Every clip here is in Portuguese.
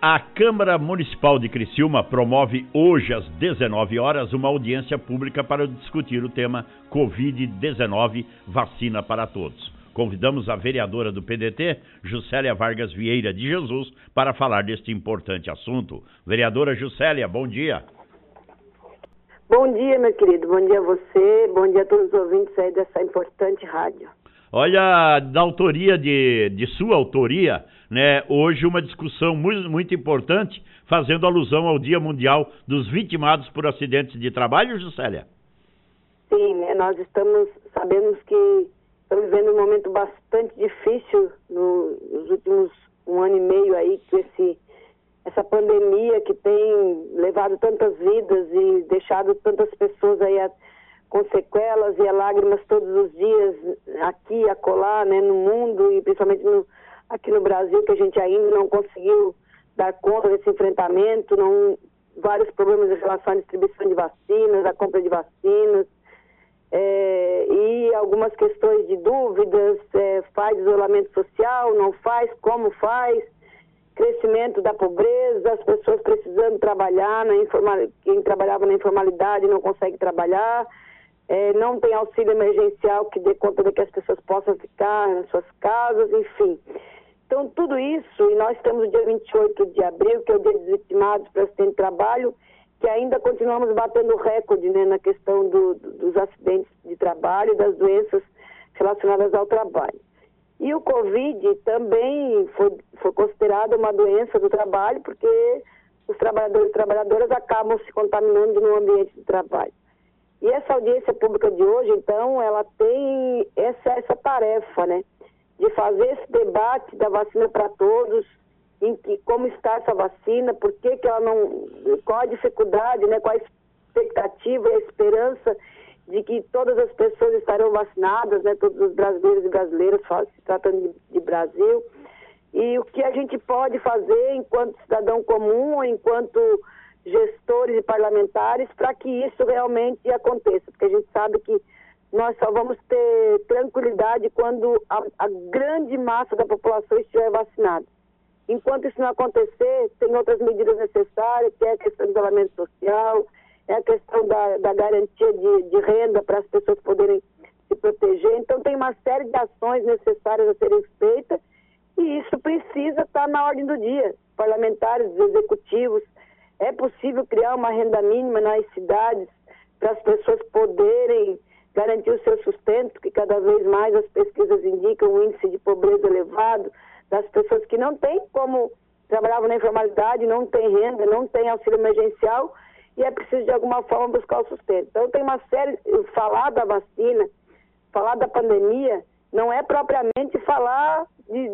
A Câmara Municipal de Criciúma promove hoje às 19 horas uma audiência pública para discutir o tema Covid-19, vacina para todos. Convidamos a vereadora do PDT, Juscelia Vargas Vieira de Jesus, para falar deste importante assunto. Vereadora Juscelia, bom dia. Bom dia, meu querido. Bom dia a você, bom dia a todos os ouvintes aí dessa importante rádio. Olha, da autoria de sua autoria, né, hoje uma discussão muito importante, fazendo alusão ao Dia Mundial dos Vitimados por Acidentes de Trabalho, Juscelia? Sim, né, nós sabemos que estamos vivendo um momento bastante difícil nos últimos 1 ano e meio aí, com essa pandemia que tem levado tantas vidas e deixado tantas pessoas aí com sequelas e lágrimas todos os dias, aqui e acolá, né, no mundo e principalmente aqui no Brasil, que a gente ainda não conseguiu dar conta desse enfrentamento, vários problemas em relação à distribuição de vacinas, à compra de vacinas, e algumas questões de dúvidas, faz isolamento social, não faz, como faz, crescimento da pobreza, as pessoas precisando trabalhar, quem trabalhava na informalidade não consegue trabalhar, não tem auxílio emergencial que dê conta de que as pessoas possam ficar nas suas casas, enfim. Então, tudo isso, e nós temos o dia 28 de abril, que é o Dia dos Vitimados por Acidente de Trabalho, que ainda continuamos batendo recorde, né, na questão dos acidentes de trabalho e das doenças relacionadas ao trabalho. E o Covid também foi considerado uma doença do trabalho, porque os trabalhadores e trabalhadoras acabam se contaminando no ambiente de trabalho. E essa audiência pública de hoje, então, ela tem essa tarefa, né, de fazer esse debate da vacina para todos, como está essa vacina, por que ela não, qual a dificuldade, né, qual a expectativa e a esperança de que todas as pessoas estarão vacinadas, né, todos os brasileiros e brasileiras, se tratando de Brasil, e o que a gente pode fazer enquanto cidadão comum, ou enquanto gestores e parlamentares, para que isso realmente aconteça, porque a gente sabe que nós só vamos ter tranquilidade quando a grande massa da população estiver vacinada. Enquanto isso não acontecer, tem outras medidas necessárias, que é a questão do isolamento social, é a questão da garantia de renda para as pessoas poderem se proteger. Então tem uma série de ações necessárias a serem feitas e isso precisa estar na ordem do dia. Parlamentares, executivos, é possível criar uma renda mínima nas cidades para as pessoas poderem garantir o seu sustento, que cada vez mais as pesquisas indicam um índice de pobreza elevado, das pessoas que não têm como trabalhavam na informalidade, não têm renda, não têm auxílio emergencial e é preciso de alguma forma buscar o sustento. Então tem uma série, falar da vacina, falar da pandemia, não é propriamente falar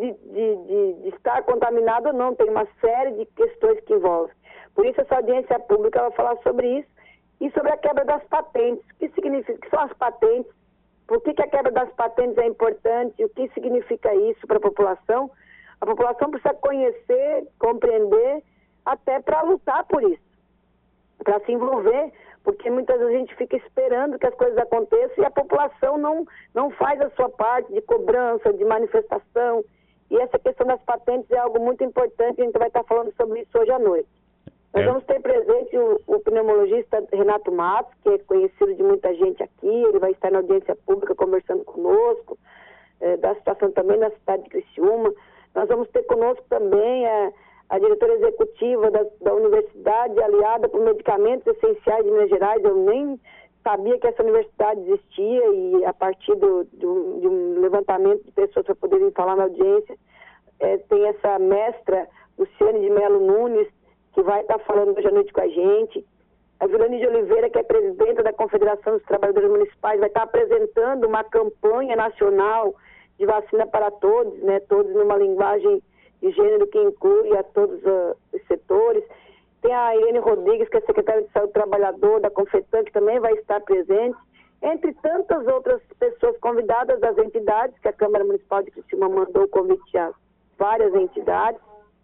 de estar contaminado ou não, tem uma série de questões que envolvem. Por isso essa audiência pública vai falar sobre isso e sobre a quebra das patentes. O que significa? O que são as patentes? Por que a quebra das patentes é importante? O que significa isso para a população? A população precisa conhecer, compreender, até para lutar por isso, para se envolver, porque muitas vezes a gente fica esperando que as coisas aconteçam e a população não faz a sua parte de cobrança, de manifestação. E essa questão das patentes é algo muito importante, a gente vai estar falando sobre isso hoje à noite. Nós vamos ter presente o pneumologista Renato Matos, que é conhecido de muita gente aqui, ele vai estar na audiência pública conversando conosco, da situação também da cidade de Criciúma. Nós vamos ter conosco também a diretora executiva da Universidade Aliada por Medicamentos Essenciais de Minas Gerais. Eu nem sabia que essa universidade existia e a partir de um levantamento de pessoas para poderem falar na audiência, tem essa mestra Luciane de Melo Nunes, que vai estar falando hoje à noite com a gente. A Vilane de Oliveira, que é presidenta da Confederação dos Trabalhadores Municipais, vai estar apresentando uma campanha nacional de vacina para todos, né? Todos numa linguagem de gênero que inclui a todos os setores. Tem a Irene Rodrigues, que é secretária de Saúde do Trabalhador da Confetan, que também vai estar presente, entre tantas outras pessoas convidadas das entidades, que a Câmara Municipal de Criciúma mandou o convite a várias entidades.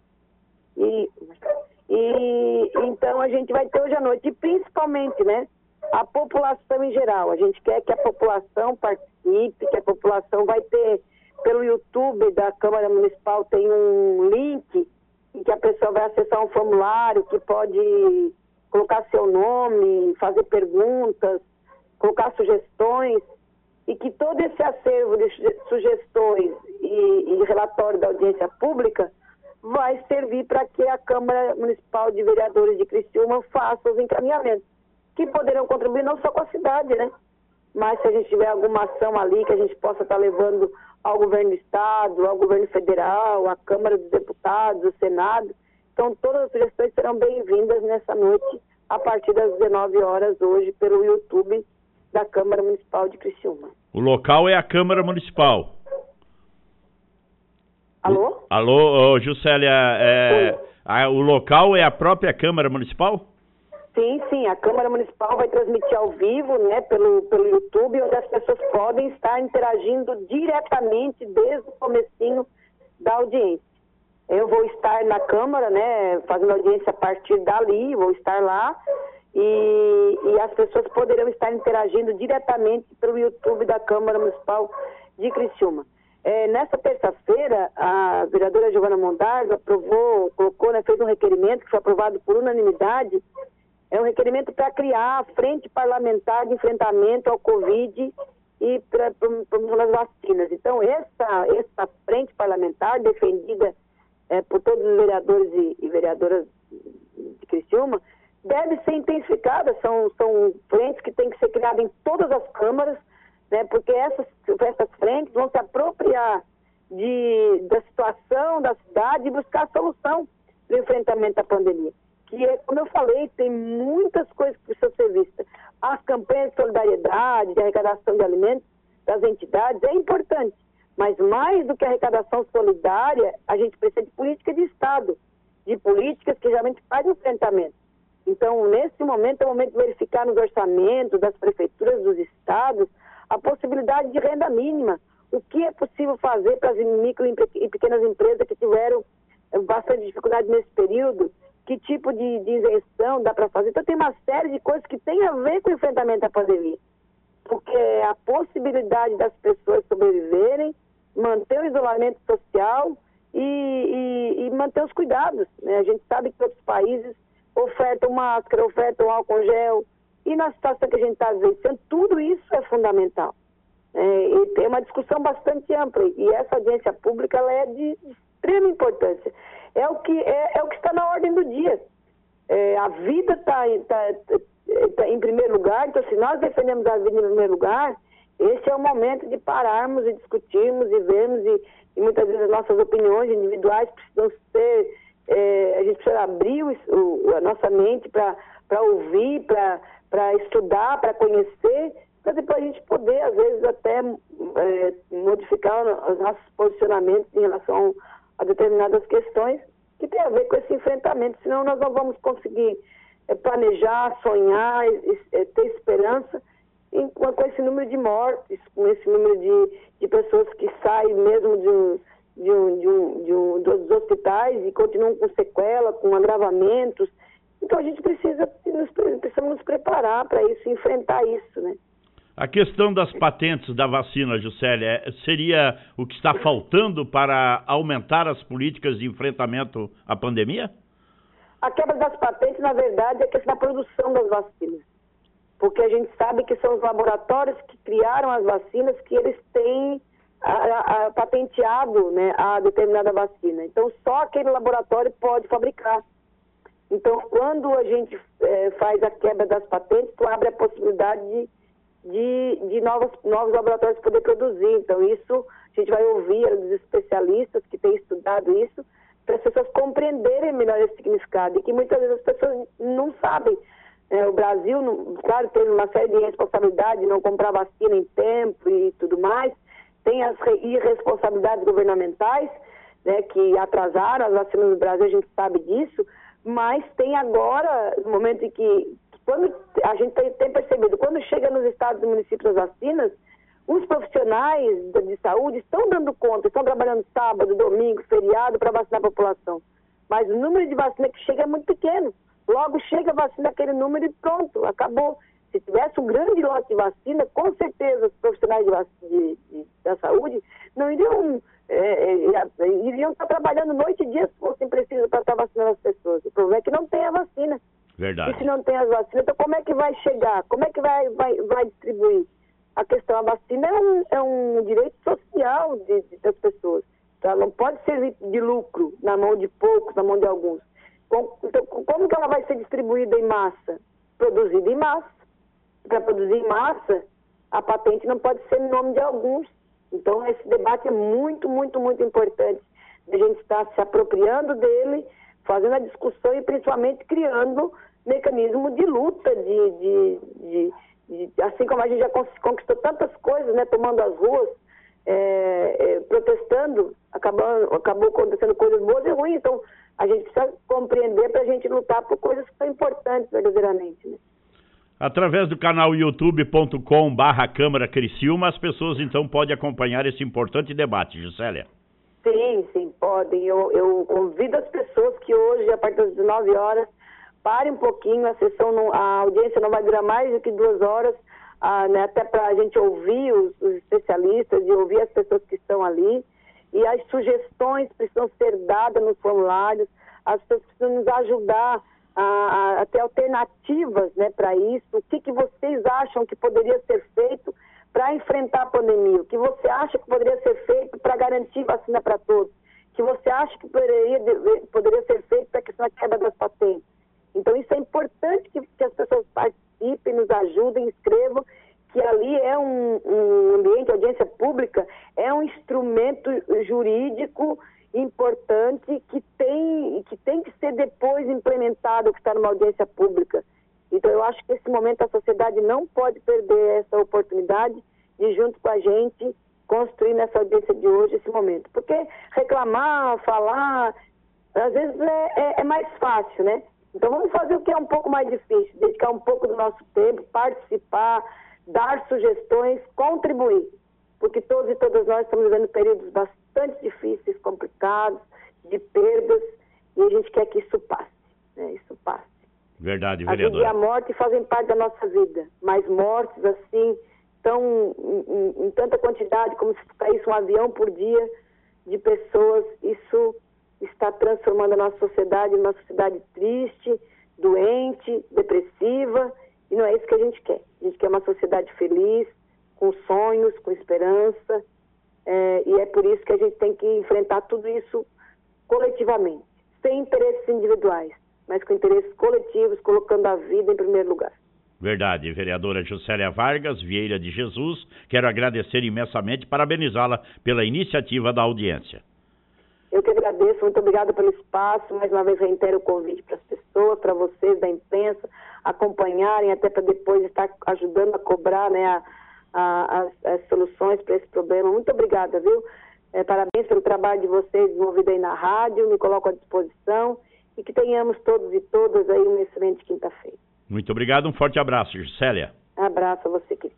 E então a gente vai ter hoje à noite, e principalmente, né, a população em geral. A gente quer que a população participe, que a população vai ter, pelo YouTube da Câmara Municipal, tem um link em que a pessoa vai acessar um formulário que pode colocar seu nome, fazer perguntas, colocar sugestões, e que todo esse acervo de sugestões e relatório da audiência pública vai servir para que a Câmara Municipal de Vereadores de Criciúma faça os encaminhamentos, que poderão contribuir não só com a cidade, né? Mas se a gente tiver alguma ação ali que a gente possa estar levando ao governo do Estado, ao governo federal, à Câmara dos Deputados, ao Senado, então todas as sugestões serão bem-vindas nessa noite, a partir das 19 horas hoje, pelo YouTube da Câmara Municipal de Criciúma. O local é a Câmara Municipal. Alô? Alô, Juscelia, o local é a própria Câmara Municipal? Sim, a Câmara Municipal vai transmitir ao vivo, né, pelo YouTube, onde as pessoas podem estar interagindo diretamente desde o comecinho da audiência. Eu vou estar na Câmara, né, fazendo audiência a partir dali, vou estar lá, e as pessoas poderão estar interagindo diretamente pelo YouTube da Câmara Municipal de Criciúma. Nessa terça-feira, a vereadora Giovana Mondardo colocou, né, fez um requerimento que foi aprovado por unanimidade. É um requerimento para criar a frente parlamentar de enfrentamento ao Covid e para as vacinas. Então, essa frente parlamentar, defendida por todos os vereadores e vereadoras de Criciúma, deve ser intensificada. São frentes que têm que ser criadas em todas as câmaras, né, porque essas frentes vão se apropriar da situação da cidade e buscar a solução do enfrentamento à pandemia. Que, como eu falei, tem muitas coisas que precisam ser vistas. As campanhas de solidariedade, de arrecadação de alimentos das entidades é importante, mas mais do que a arrecadação solidária, a gente precisa de política de Estado, de políticas que realmente fazem enfrentamento. Então, nesse momento, é o momento de verificar nos orçamentos das prefeituras dos estados a possibilidade de renda mínima, o que é possível fazer para as micro e pequenas empresas que tiveram bastante dificuldade nesse período, que tipo de isenção dá para fazer. Então tem uma série de coisas que tem a ver com o enfrentamento à pandemia, porque a possibilidade das pessoas sobreviverem, manter o isolamento social e manter os cuidados, né? A gente sabe que outros países ofertam máscara, ofertam álcool gel, e na situação que a gente está vivenciando, tudo isso é fundamental. E tem uma discussão bastante ampla, e essa audiência pública ela é de extrema importância. É o que está na ordem do dia. A vida está em primeiro lugar, então se nós defendemos a vida em primeiro lugar, esse é o momento de pararmos e discutirmos e vermos, e muitas vezes as nossas opiniões individuais precisam ser, a gente precisa abrir a nossa mente para ouvir, para estudar, para conhecer, para depois a gente poder, às vezes, até modificar os nossos posicionamentos em relação a determinadas questões que tem a ver com esse enfrentamento, senão nós não vamos conseguir planejar, sonhar, ter esperança com esse número de mortes, com esse número de pessoas que saem mesmo dos hospitais e continuam com sequela, com agravamentos. Então a gente precisa nos preparar para isso, enfrentar isso, né? A questão das patentes da vacina, Juscelia, seria o que está faltando para aumentar as políticas de enfrentamento à pandemia? A quebra das patentes, na verdade, é a questão da produção das vacinas. Porque a gente sabe que são os laboratórios que criaram as vacinas que eles têm patenteado, né, a determinada vacina. Então, só aquele laboratório pode fabricar. Então, quando a gente faz a quebra das patentes, tu abre a possibilidade de novos laboratórios poder produzir. Então, isso a gente vai ouvir dos especialistas que têm estudado isso, para as pessoas compreenderem melhor esse significado, e que muitas vezes as pessoas não sabem. O Brasil, claro, teve uma série de responsabilidades de não comprar vacina em tempo e tudo mais, tem as irresponsabilidades governamentais, né, que atrasaram as vacinas no Brasil, a gente sabe disso, mas tem agora, no momento em que, quando a gente tem percebido, quando chega nos estados e municípios as vacinas, os profissionais de saúde estão dando conta, estão trabalhando sábado, domingo, feriado para vacinar a população. Mas o número de vacina que chega é muito pequeno. Logo chega a vacina aquele número e pronto, acabou. Se tivesse um grande lote de vacina, com certeza os profissionais da saúde não iriam iriam estar trabalhando noite e dia se fossem precisos para estar vacinando as pessoas. O problema é que não tem a vacina. Verdade. E se não tem as vacinas, então como é que vai chegar? Como é que vai distribuir? A questão, a vacina é um direito social das pessoas. Então, ela não pode ser de lucro na mão de poucos, na mão de alguns. Então, como que ela vai ser distribuída em massa? Produzida em massa. Para produzir em massa, a patente não pode ser em nome de alguns. Então, esse debate é muito, muito, muito importante. A gente está se apropriando dele, fazendo a discussão e principalmente criando mecanismo de luta, assim como a gente já conquistou tantas coisas, né, tomando as ruas, protestando, acabou acontecendo coisas boas e ruins. Então, a gente precisa compreender para a gente lutar por coisas que são importantes verdadeiramente, né? Através do canal youtube.com/Câmara Criciúma, as pessoas então podem acompanhar esse importante debate, Gisélia. Sim, podem. Eu convido as pessoas que hoje, a partir das 19 horas, parem um pouquinho, a audiência não vai durar mais do que 2 horas, né, até para a gente ouvir os especialistas e ouvir as pessoas que estão ali. E as sugestões precisam ser dadas nos formulários, as pessoas precisam nos ajudar a ter alternativas, né, para isso. O que vocês acham que poderia ser feito para enfrentar a pandemia? O que você acha que poderia ser feito para garantir vacina para todos? O que você acha que poderia ser feito para a questão da quebra das patentes? Então, isso é importante que as pessoas participem, nos ajudem, escrevam, que ali é um ambiente, audiência pública, é um instrumento jurídico importante que tem que ser depois implementado, que está numa audiência pública. Então, eu acho que nesse momento a sociedade não pode perder essa oportunidade de, junto com a gente, construir nessa audiência de hoje esse momento. Porque reclamar, falar, às vezes é mais fácil, né? Então, vamos fazer o que é um pouco mais difícil, dedicar um pouco do nosso tempo, participar, dar sugestões, contribuir. Porque todos e todas nós estamos vivendo períodos bastante difíceis, complicados, de perdas, e a gente quer que isso passe, né? Isso passe. Verdade, vereadora. A vida e a morte fazem parte da nossa vida, mas mortes assim, tão em tanta quantidade, como se caísse um avião por dia de pessoas, isso está transformando a nossa sociedade em uma sociedade triste, doente, depressiva, e não é isso que a gente quer. A gente quer uma sociedade feliz, com sonhos, com esperança, e é por isso que a gente tem que enfrentar tudo isso coletivamente, sem interesses individuais, mas com interesses coletivos, colocando a vida em primeiro lugar. Verdade, vereadora Juscelia Vargas Vieira de Jesus, quero agradecer imensamente e parabenizá-la pela iniciativa da audiência. Eu que agradeço, muito obrigada pelo espaço, mais uma vez reitero o convite para as pessoas, para vocês da imprensa, acompanharem, até para depois estar ajudando a cobrar, né, as soluções para esse problema. Muito obrigada, viu? Parabéns pelo trabalho de vocês desenvolvido aí na rádio, me coloco à disposição e que tenhamos todos e todas aí uma excelente quinta-feira. Muito obrigado, um forte abraço, Juscelia. Abraço a você, querido.